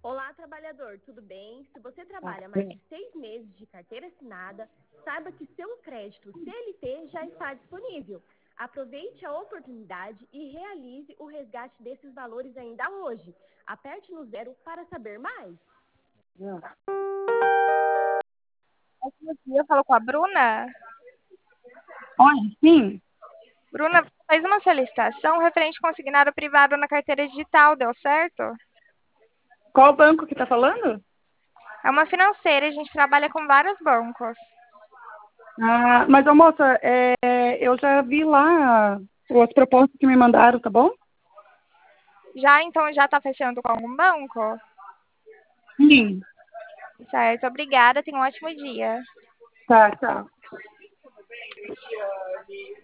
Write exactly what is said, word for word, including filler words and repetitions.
Olá, trabalhador, tudo bem? Se você trabalha mais de seis meses de carteira assinada, saiba que seu crédito C L T já está disponível. Aproveite a oportunidade e realize o resgate desses valores ainda hoje. Aperte no zero para saber mais. Eu falo com a Bruna. Oi, sim. Bruna, fez uma solicitação referente consignado privado na carteira digital, deu certo? Qual banco que tá falando? É uma financeira, a gente trabalha com vários bancos. Ah, mas, ô, moça, é, eu já vi lá as propostas que me mandaram, tá bom? Já então já está fechando com algum banco? Sim. Certo, obrigada, tenha um ótimo dia. Tá, tá.